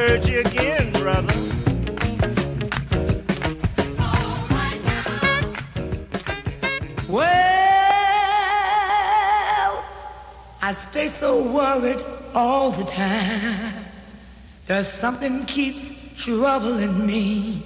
hurt you again, brother. Well, I stay so worried all the time. There's something keeps troubling me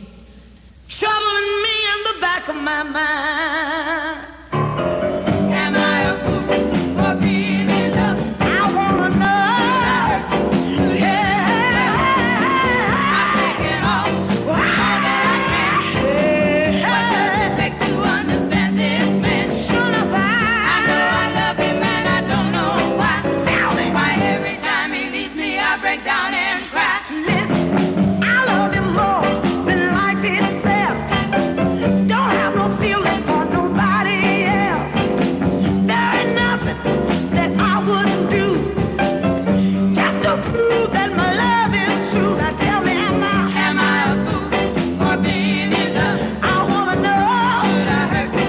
in the back of my mind. Am I a fool for being in love? I wanna know. Yeah, I'm taking all that I can. What does it take to understand this man? Sure enough, I know I love him and I don't know why. Tell me why every time he leaves me I break down and cry. Listen, I love him more than life itself. Don't have no feeling for nobody else. There ain't nothing that I wouldn't do just to prove that my love is true. Now tell me, am I a fool for being in love? I wanna know. Should I hurt you?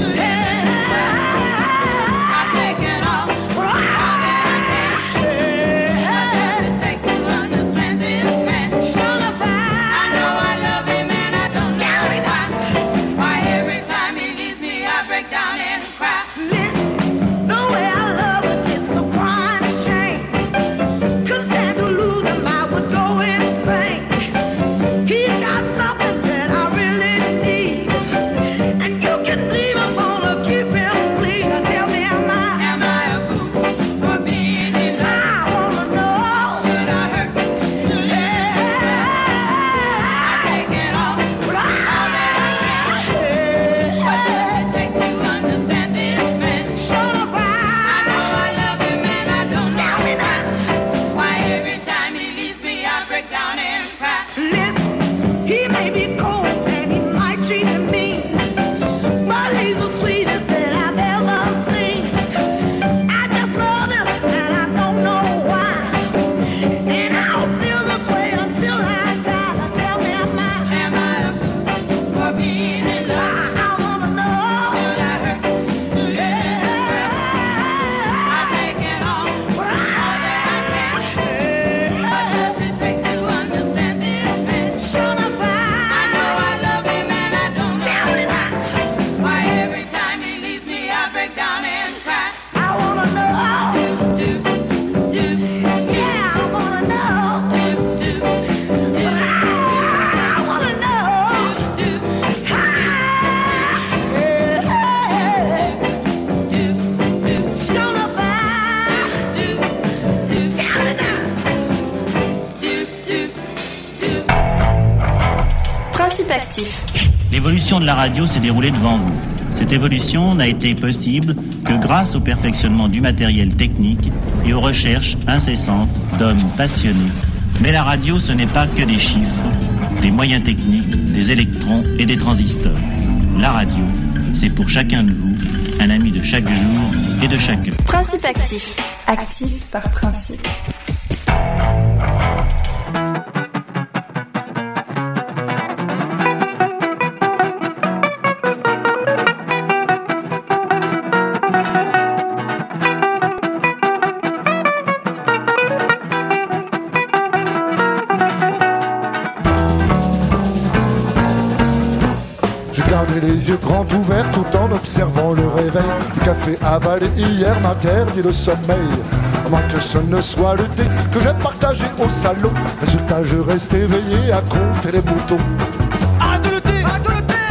Yeah, I'm taking all that I can. What does it take to understand this man? Sure enough, I know I love him and I don't know why every time he leaves me I break down and cry. Listen, the way I love him, it's a crying shame. Couldn't stand to lose him, I would go insane. He's got something that I really need, and you can believe I'm gonna keep him clean. Now tell me, am I a fool for being in love? I wanna know. Should I hurt you? Yeah, I'm taking all that I can. What does it take to understand this man? Sure enough, I know I love him and I don't know why every time he leaves me I break down and cry. Listen, he may be cold and he might treat me mean, but he's the sweetest that I've ever seen. I just love him and I don't know why, and I'll feel this way until I die. Now tell me, am I a fool for being in love? I wanna know. Should I hurt you? Yeah, I'm taking all that I can. What does it take to understand this man? Sure enough, I know I love him and I don't know why every time he leaves me I break down and cry. I wanna know. Yeah, I wanna know. I wanna know. Sure enough, tell me now. Principe actif. L'évolution de la radio s'est déroulée devant vous. Cette évolution n'a été possible que grâce au perfectionnement du matériel technique et aux recherches incessantes d'hommes passionnés. Mais la radio, ce n'est pas que des chiffres, des moyens techniques, des électrons et des transistors. La radio, c'est pour chacun de vous un ami de chaque jour et de chaque heure. Principe actif. Actif par principe. J'ai gardé les yeux grands ouverts tout en observant le réveil. Le café avalé hier m'interdit le sommeil. À moins que ce ne soit le thé que j'ai partagé au salon. Résultat, je reste éveillé à compter les moutons. Arrête le thé, arrête le thé.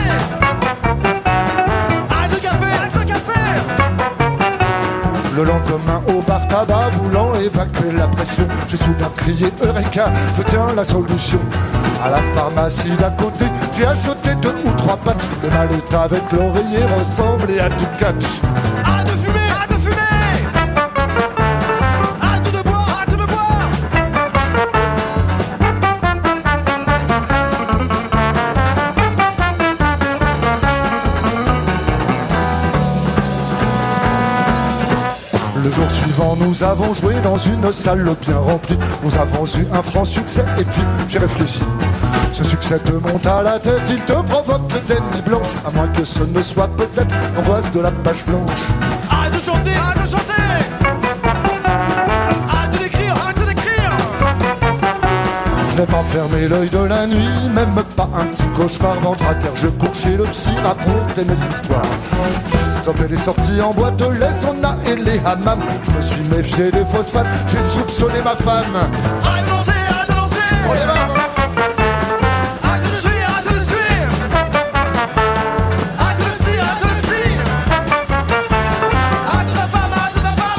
Arrête le café, arrête le café. Le lendemain au bar tabac, voulant évacuer la pression, j'ai soudain crié Eureka, je tiens la solution. À la pharmacie d'à côté, j'ai acheté 2 ou 3 patchs. Le mallet avec l'oreiller ressemblait à du catch. Arrête de fumer, arrête de fumer. Arrête de boire, arrête de boire. Le jour suivant, nous avons joué dans une salle bien remplie. Nous avons eu un franc succès et puis j'ai réfléchi. Ce succès te monte à la tête, il te provoque des nuits blanches. À moins que ce ne soit peut-être l'angoisse de la page blanche. Arrête de chanter, arrête de chanter. Arrête de l'écrire, arrête de l'écrire. Je J'ai pas fermé l'œil de la nuit, même pas un petit cauchemar ventre à terre. Je cours chez le psy, raconter mes histoires. J'ai stoppé les sorties en boîte, les saunas et les hammams. Je me suis méfié des phosphates, j'ai soupçonné ma femme. Arrête de danser, arrête de danser. On y va. Arrête de suivre, arrête de suivre. Arrête de le suivre, arrête de le suivre. Arrête de ta femme, arrête de ta femme.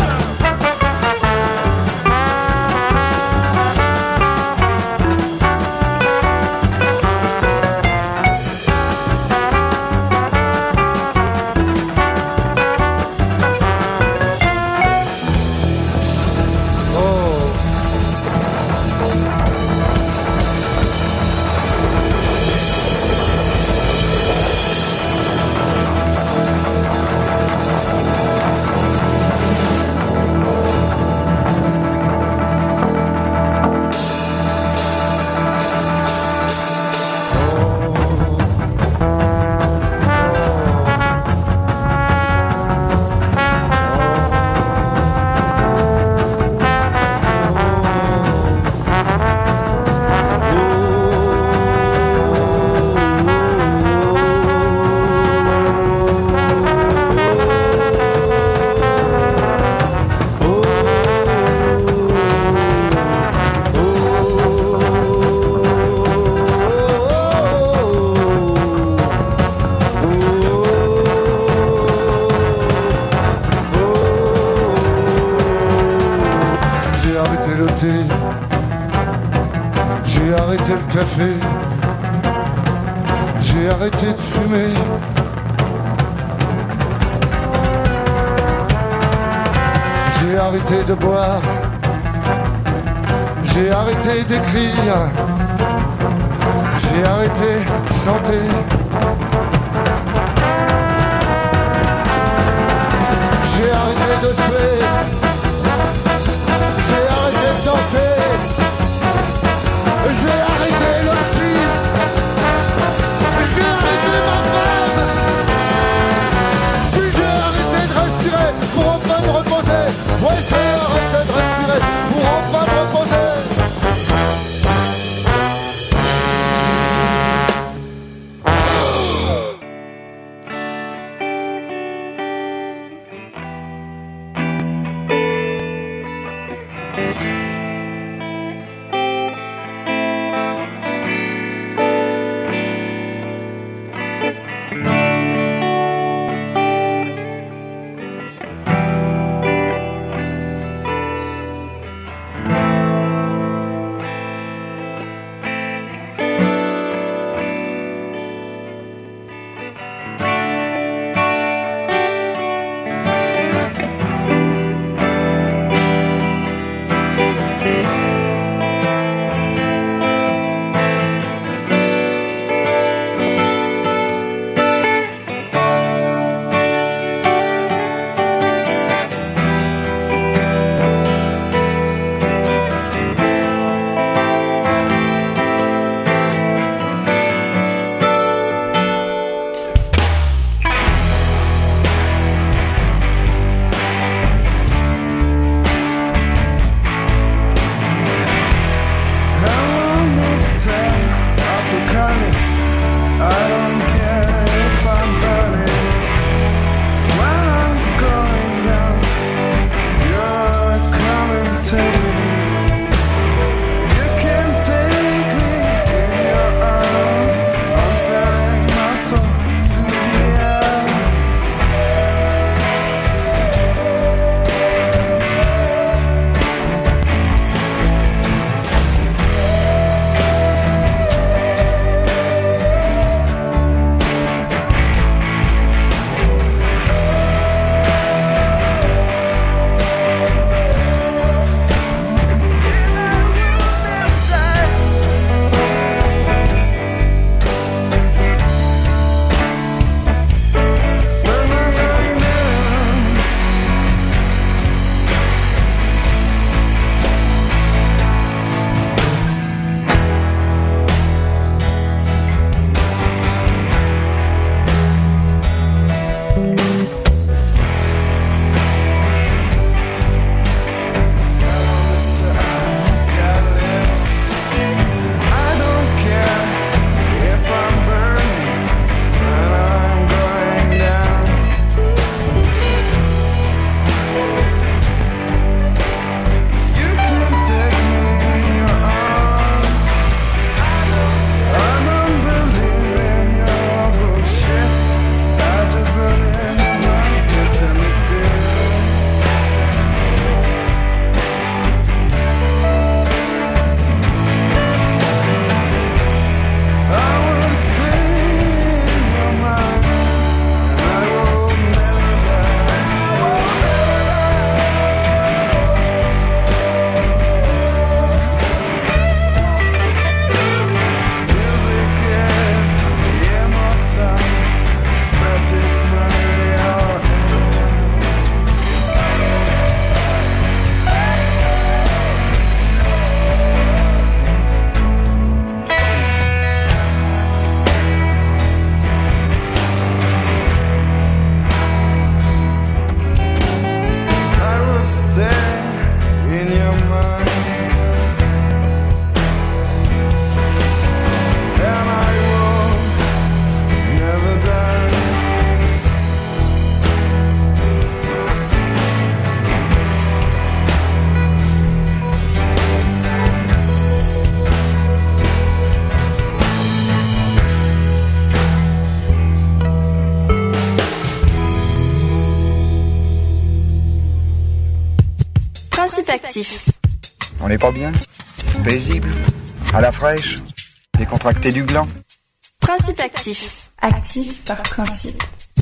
J'ai arrêté le thé, j'ai arrêté le café, j'ai arrêté de fumer. J'ai arrêté de boire, j'ai arrêté d'écrire, j'ai arrêté de chanter. J'ai arrêté de suer, j'ai arrêté de danser, j'ai arrêté le psy, j'ai arrêté ma femme, puis j'ai arrêté de respirer pour enfin me reposer. Ouais, j'ai arrêté de respirer pour enfin me reposer. Actif. On n'est pas bien? Paisible? À la fraîche? Décontracté du gland? Principe actif. Actif par principe.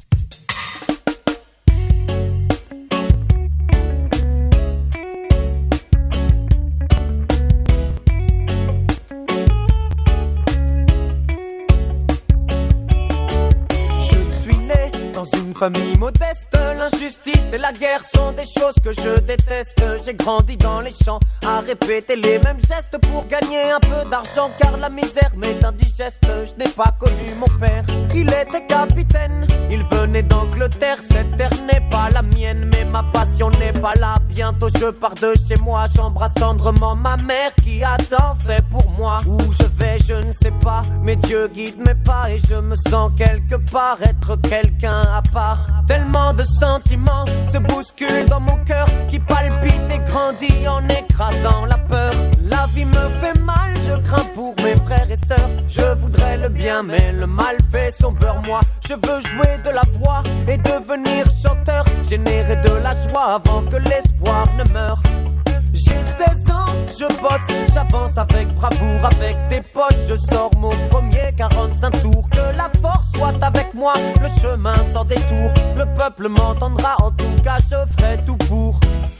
Famille modeste, l'injustice et la guerre sont des choses que je déteste. J'ai grandi dans les champs à répéter les mêmes gestes pour gagner un peu d'argent, car la misère m'est indigeste. Je n'ai pas connu mon père, il était capitaine, il venait d'Angleterre. Cette terre n'est pas la mienne, mais ma passion n'est pas là. Bientôt je pars de chez moi, j'embrasse tendrement ma mère qui a tant fait pour moi. Où je vais je ne sais pas, mais Dieu guide mes pas et je me sens quelque part être quelqu'un à part. Tellement de sentiments se bousculent dans mon cœur qui palpite et grandit en écrasant la peur. La vie me fait mal, je crains pour mes frères et sœurs. Je voudrais le bien mais le mal fait son beurre. Moi je veux jouer de la voix et devenir chanteur, générer de la joie avant que l'espoir ne meure. J'ai 16 ans, je bosse, j'avance avec bravoure, avec des potes, je sors mon premier 45 tours. Que la force soit avec moi, le chemin sans détour. Le peuple m'entendra, en tout cas je ferai tout pour.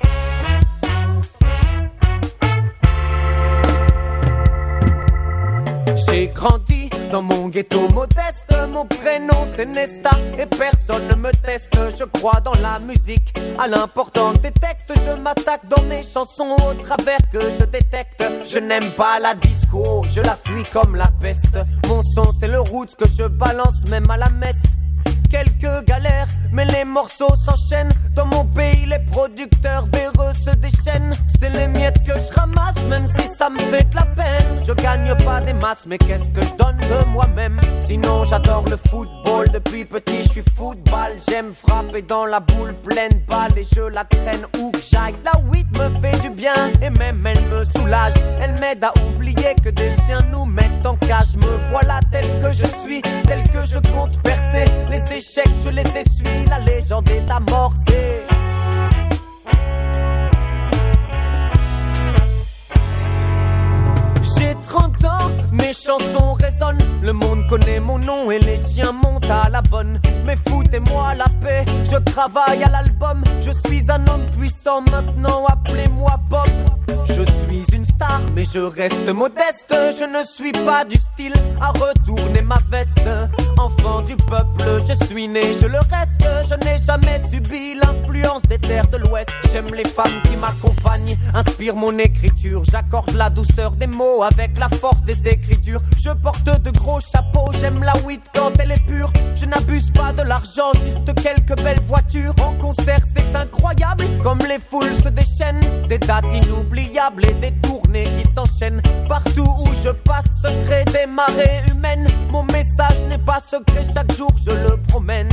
J'ai grandi dans mon ghetto modeste, mon prénom c'est Nesta et personne ne me teste. Je crois dans la musique, à l'importance des textes. Je m'attaque dans mes chansons au travers que je détecte. Je n'aime pas la disco, je la fuis comme la peste. Mon son c'est le roots que je balance même à la messe. Quelques galères, mais les morceaux s'enchaînent. Dans mon pays, les producteurs véreux se déchaînent. C'est les miettes que je ramasse, même si ça me fait de la peine. Je gagne pas des masses, mais qu'est-ce que je donne de moi-même? Sinon, j'adore le football. Depuis petit, je suis football. J'aime frapper dans la boule pleine balle et je la traîne où que j'aille. La weed me fait du bien et même elle me soulage. Elle m'aide à oublier que des chiens nous mettent en cage. Me voilà tel que je suis, tel que je compte percer. Les échecs, je les essuie, la légende est amorcée. J'ai 30 ans, mes chansons résonnent. Le monde connaît mon nom et les chiens montent à la bonne. Mais foutez-moi la paix, je travaille à l'album. Je suis un homme puissant maintenant, appelez-moi Bob. Je suis une star, mais je reste modeste. Je ne suis pas du style à retourner ma veste. Enfant du peuple, je suis né, je le reste. Je n'ai jamais subi l'influence des terres de l'Ouest. J'aime les femmes qui m'accompagnent, inspirent mon écriture. J'accorde la douceur des mots avec la force des écritures. Je porte de gros chapeaux, j'aime la weed quand elle est pure. Je n'abuse pas de l'argent, juste quelques belles voitures. En concert c'est incroyable, comme les foules se déchaînent. Des dates inoubliables et des tournées qui s'enchaînent. Partout où je passe se crée des marées humaines. Mon message n'est pas secret, chaque jour je le promène.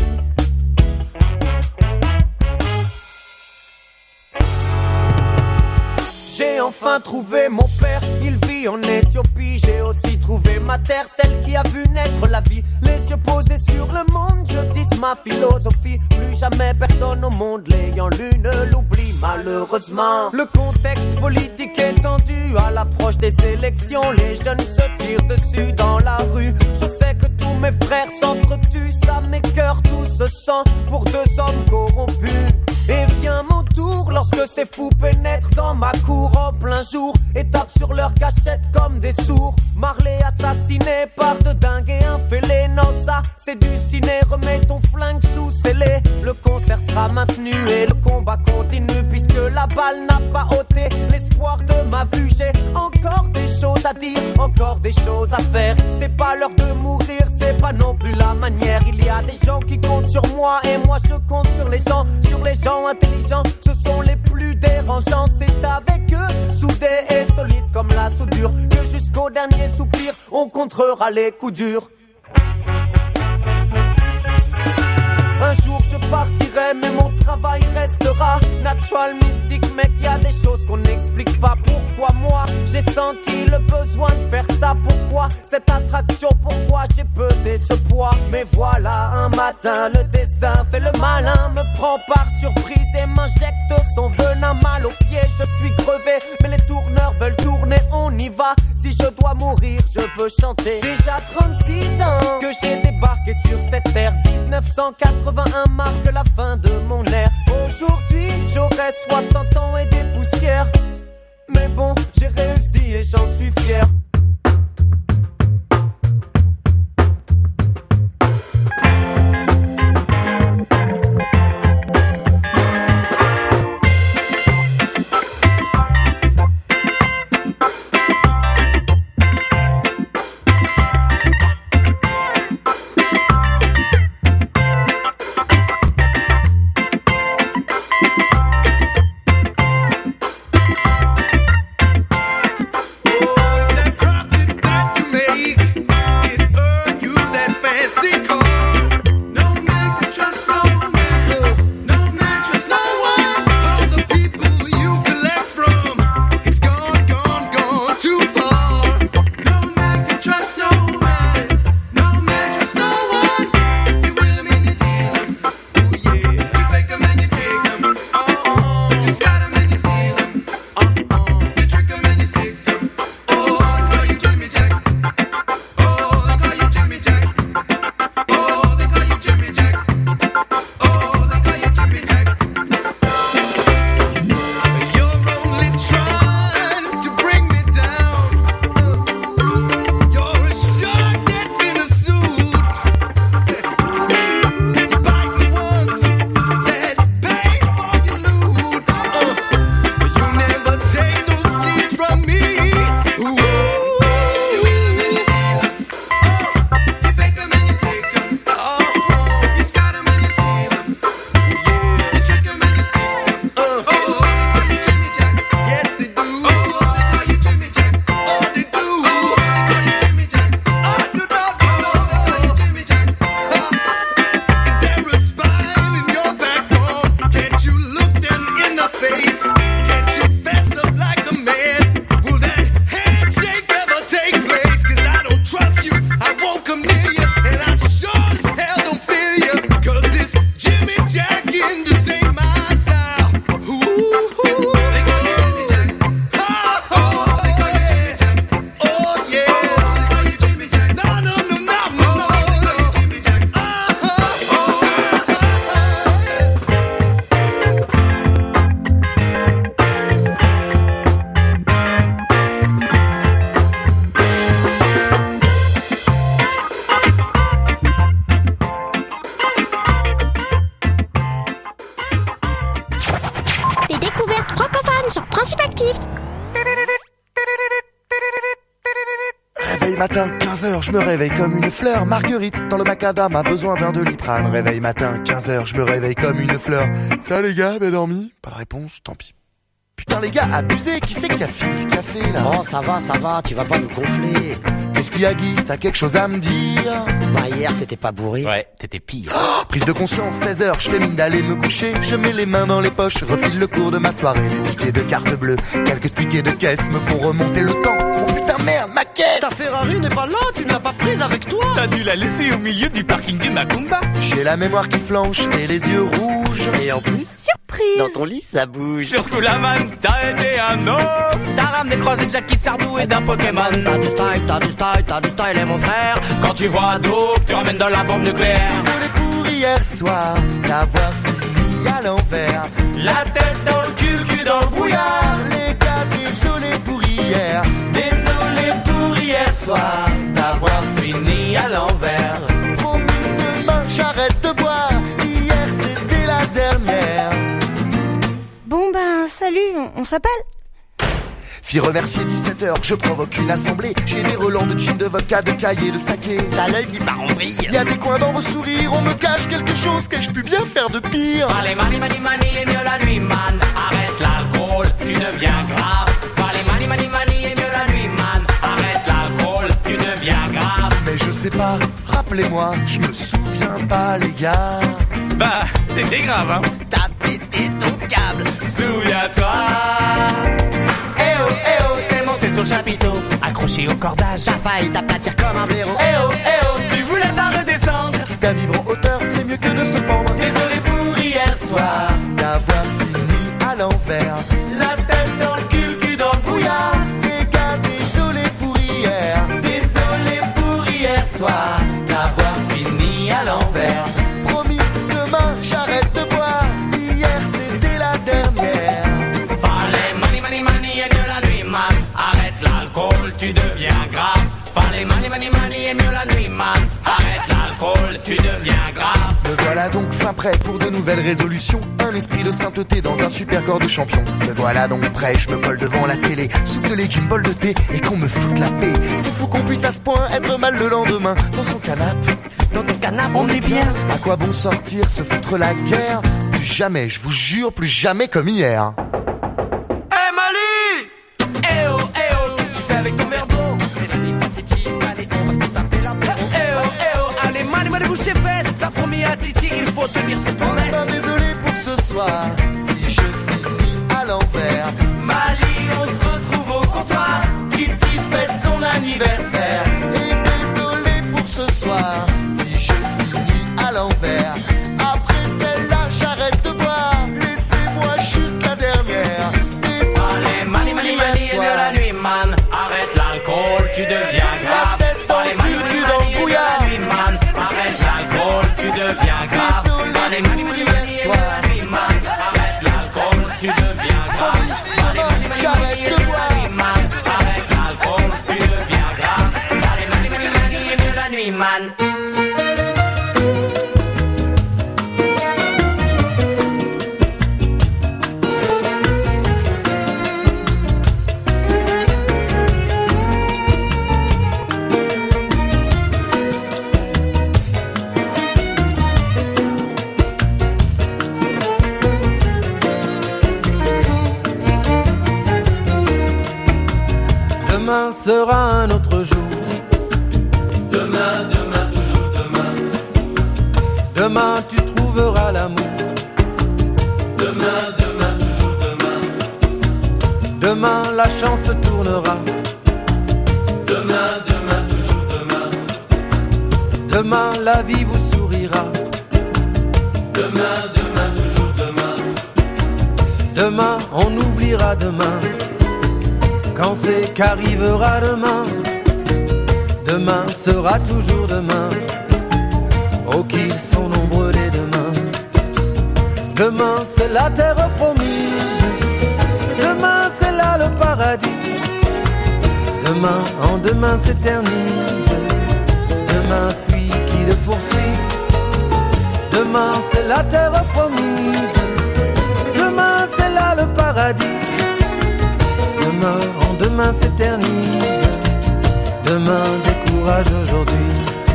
J'ai enfin trouvé mon père, il vit en Éthiopie. J'ai aussi trouvé ma terre, celle qui a vu naître la vie. Les yeux posés sur le monde, je dis ma philosophie. Plus jamais personne au monde l'ayant lu ne l'oublie malheureusement. Le contexte politique est tendu à l'approche des élections. Les jeunes se tirent dessus dans la rue. Je sais que tous mes frères s'entretuent, ça m'écœure tout ce sang pour deux hommes corrompus. Et vient mon tour lorsque ces fous pénètrent dans ma cour en plein jour et tapent sur leur cachette comme des sourds. Marley assassiné par de dingues et un fêlé. Non ça c'est du ciné, remets ton flingue sous scellé. Le concert sera maintenu et le combat continue, puisque la balle n'a pas ôté l'espoir de ma vue. J'ai encore des choses à dire, encore des choses à faire. C'est pas l'heure de mourir, c'est pas non plus la manière. Il y a des gens qui comptent sur moi et moi je compte sur les gens intelligents. Ce sont les plus dérangeants, c'est avec eux, soudés et solides comme la soudure, que jusqu'au dernier soupir on contrera les coups durs. Un jour je partirai disparaît, mais mon travail restera. Natural, mystique, mec, y a des choses qu'on n'explique pas. Pourquoi moi, j'ai senti le besoin de faire ça? Pourquoi cette attraction? Pourquoi j'ai pesé ce poids? Mais voilà, un matin, le destin fait le malin, me prend par surprise et m'injecte son venin. Mal aux pieds, je suis crevé, mais les tourneurs veulent tourner, on y va. Si je dois mourir, je veux chanter. Déjà 36 ans que j'ai débarqué sur cette terre. 1981 marque la fin de mon ère. Aujourd'hui, j'aurai 60 ans et des poussières. Mais bon, j'ai réussi et j'en suis fier. Matin, 15h, je me réveille comme une fleur. Marguerite, dans le macadam, a besoin d'un Doliprane. Réveil matin, 15h, je me réveille comme une fleur. Ça les gars, bien dormi? Pas de réponse, tant pis. Putain les gars, abusé, qui c'est qui a fini le café là? Oh ça va, tu vas pas nous gonfler. Qu'est-ce qu'il y a Guy, t'as quelque chose à me dire? Bah hier t'étais pas bourré. Ouais, t'étais pire. Oh, prise de conscience, 16h, je fais mine d'aller me coucher. Je mets les mains dans les poches, refile le cours de ma soirée. Les tickets de carte bleue, quelques tickets de caisse me font remonter le temps. Oh putain merde, ma caisse! Ta Ferrari n'est pas là, tu ne l'as pas prise avec toi. T'as dû la laisser au milieu du parking du Macumba. J'ai la mémoire qui flanche et les yeux rouges. Et en plus, surprise, dans ton lit ça bouge. Sur ce coup la man, t'as été un homme. T'as ramené croisé de Jackie Sardou et d'un Pokémon. T'as du style et mon frère. Quand tu vois Dope, tu ramènes dans la bombe nucléaire. Désolé pour hier soir, d'avoir fini à l'envers. La tête dans le cul dans le brouillard. Les gars, désolé pour hier. Désolé pour hier soir, d'avoir fini à l'envers. Promis demain, j'arrête de boire. Hier c'était la dernière. Bon ben, salut, on s'appelle? Fille remercier 17h, je provoque une assemblée. J'ai des relents de gin, de vodka, de cahiers, de saké. T'as l'œil qui part en vrille. Y'a des coins dans vos sourires, on me cache quelque chose. Qu'ai-je pu bien faire de pire? Fallait mani et mieux la nuit man. Arrête l'alcool, tu deviens grave. Fallait mani et mieux la nuit man. Arrête l'alcool, tu deviens grave. Mais je sais pas, rappelez-moi, je me souviens pas les gars. Bah, t'étais grave, hein. T'as pété ton câble. Souviens-toi. Eh oh, t'es monté sur le chapiteau, accroché au cordage. T'as failli t'aplatir comme un blaireau. Eh oh, tu voulais pas redescendre. Quitte à vivre en hauteur, c'est mieux que de se pendre. Désolé pour hier soir, D'avoir fini à l'envers. la tête dans le cul dans le brouillard. Les gars, désolé pour hier. Désolé pour hier soir, d'avoir fini à l'envers. Promis, demain, j'arrête de boire. Hier, c'était la dernière. Fallait mani et mieux la nuit man. Arrête l'alcool, tu deviens grave. Fallait mani et mieux la nuit man. Arrête l'alcool, tu deviens grave. Me voilà donc fin prêt pour de nouvelles résolutions. Un esprit de sainteté dans un super corps de champion. Me voilà donc prêt, je me colle devant la télé. Soupe de légumes, bol de thé et qu'on me foute la paix. C'est fou qu'on puisse à ce point être mal le lendemain. Dans son canapé, Dans ton canapé, On est bien. à quoi bon sortir, se foutre la guerre? Plus jamais, je vous jure, plus jamais comme hier. Eh Mali! Eh oh, qu'est-ce que tu fais avec ton verre d'eau? c'est la nuit fatidique. Allez, on va se taper la Eh oh, allez, Mali, bouge tes fesses. T'as promis à Titi, il faut tenir ses promesses. Désolé pour ce soir, si je finis à l'envers. Mali, on se retrouve au comptoir. Titi fête son anniversaire. Et désolé pour ce soir, si je finis à l'envers. Après celle-là, j'arrête de boire. Laissez-moi juste la dernière. Allez, mani et mieux la nuit man. Arrête l'alcool, tu deviens grave. Allez, mani et mieux la nuit man. Arrête l'alcool, tu deviens grave. Allez, mani et mieux la nuit man. Arrête l'alcool, tu deviens grave. Allez, mani et mieux la nuit man. Arrête l'alcool, tu deviens grave. Allez, mani et mieux la nuit man. Demain sera un autre jour. Demain, toujours demain. Demain tu trouveras l'amour. Demain, toujours demain. Demain la chance se tournera. Demain, toujours demain. Demain la vie vous sourira. Demain, toujours demain. Demain on oubliera demain. Quand c'est qu'arrivera demain, demain sera toujours demain. Oh qu'ils sont nombreux les demains. Demain c'est la terre promise. Demain c'est là le paradis. Demain en demain s'éternise. Demain fuit qui le poursuit. Demain c'est la terre promise. Demain c'est là le paradis. Demain en demain s'éternise. Demain décourage aujourd'hui.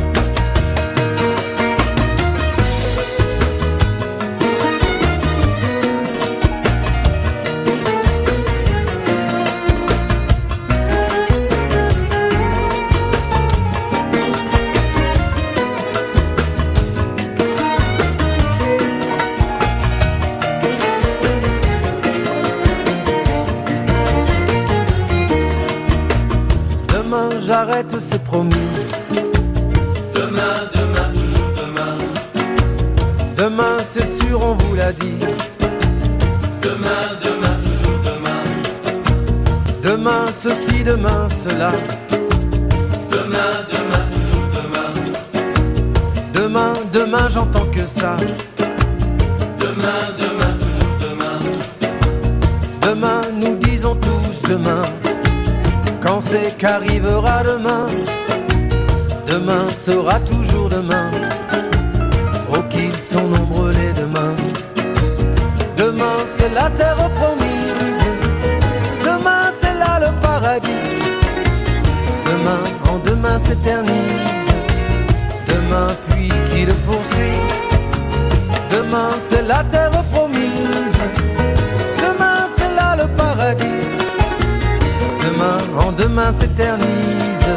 J'arrête, c'est promis. Demain, toujours demain. Demain, c'est sûr, on vous l'a dit. Demain, toujours demain. Demain, ceci, demain, cela. Demain, toujours demain. Demain, demain, j'entends que ça. Demain, toujours demain. Demain, nous disons tous demain. Quand c'est qu'arrivera demain, demain sera toujours demain. Oh qu'ils sont nombreux les demain. Demain c'est la terre promise. Demain c'est là le paradis. Demain en demain s'éternise. Demain fuit qui le poursuit. Demain c'est la terre promise. Demain c'est là le paradis. Demain en demain s'éternise.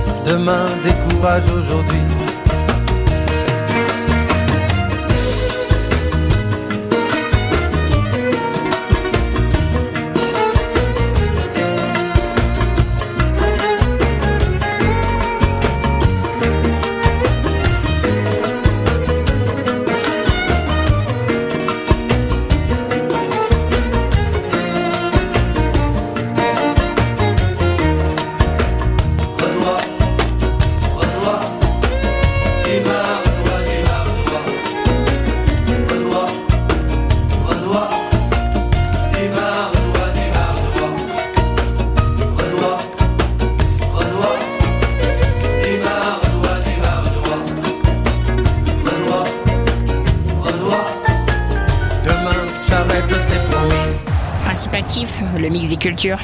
Demain décourage aujourd'hui. le mix des cultures.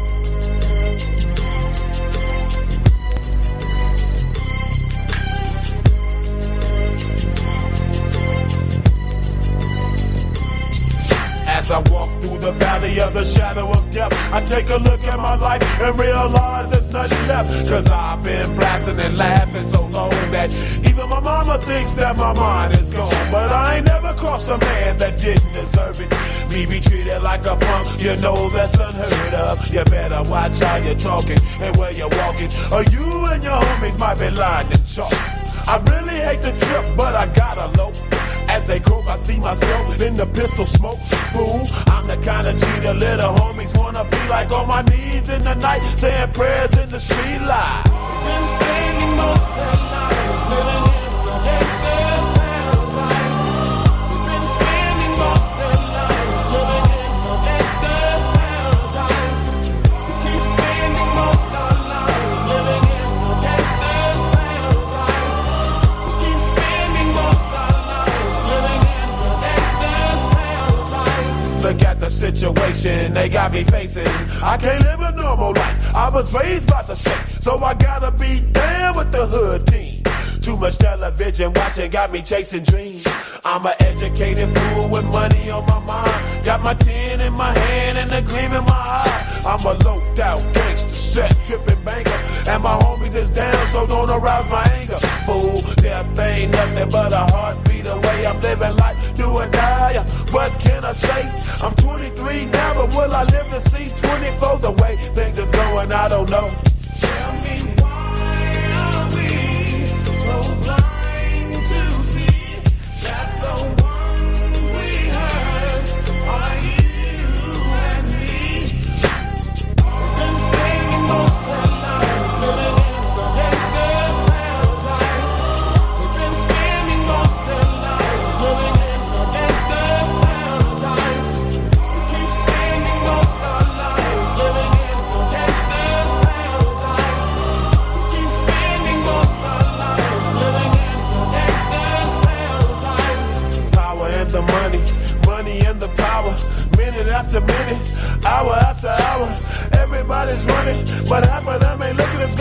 As I walk through the valley of the shadow of death, I take a look at my life and realize there's nothing left. Cause I've been blasting and laughing so long that even my mama thinks that my mind is gone. But I ain't never crossed a man that didn't deserve it. Me be treated like a punk, you know that's unheard of. You better watch how you're talking and where you're walking, or you and your homies might be lying to chalk. I really hate the trip, but I gotta low. As they croak, I see myself in the pistol smoke. Fool, I'm the kind of G the little homies wanna be like, on my knees in the night, saying prayers in the street light. Been spending most of their lives living in the gangster's paradise. We've been spending most of their lives living in the gangster's paradise. We keep spending most of our lives living in the gangster's paradise. We keep spending most of our lives living in the gangster's paradise. Look at the situation they got me facing. I can't live a normal life. I was raised by the state, so I gotta be down with the hood team. Too much television watching got me chasing dreams. I'm an educated fool with money on my mind. Got my tin in my hand and a gleam in my eye. I'm a loped out gangster, set tripping banker, and my homies is down, so don't arouse my anger. Fool, death ain't nothing but a heartbeat away. I'm living life, do or die. What can I say? I'm 23 now, but will I live to see 24? The way things is going, I don't know.